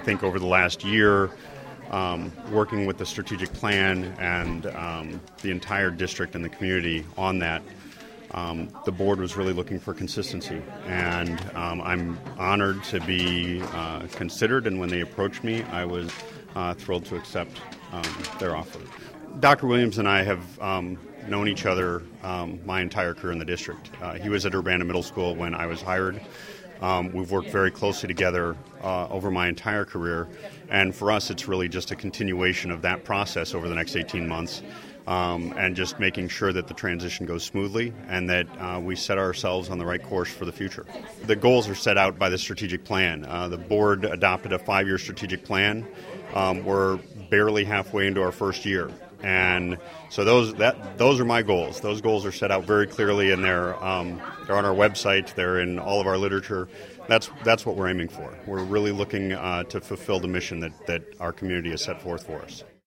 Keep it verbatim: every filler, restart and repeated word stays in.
think over the last year, um, working with the strategic plan and um, the entire district and the community on that, um, the board was really looking for consistency. And um, I'm honored to be uh, considered, and when they approached me, I was uh, thrilled to accept um, their offer. Doctor Williams and I have um, known each other um, my entire career in the district. Uh, he was at Urbana Middle School when I was hired. Um, we've worked very closely together uh, over my entire career, and for us it's really just a continuation of that process over the next eighteen months, um, and just making sure that the transition goes smoothly and that uh, we set ourselves on the right course for the future. The goals are set out by the strategic plan. Uh, the board adopted a five-year strategic plan. Um, we're barely halfway into our first year. And so those that those are my goals. Those goals are set out very clearly, and they're um, they're on our website. They're in all of our literature. That's that's what we're aiming for. We're really looking uh, to fulfill the mission that, that our community has set forth for us.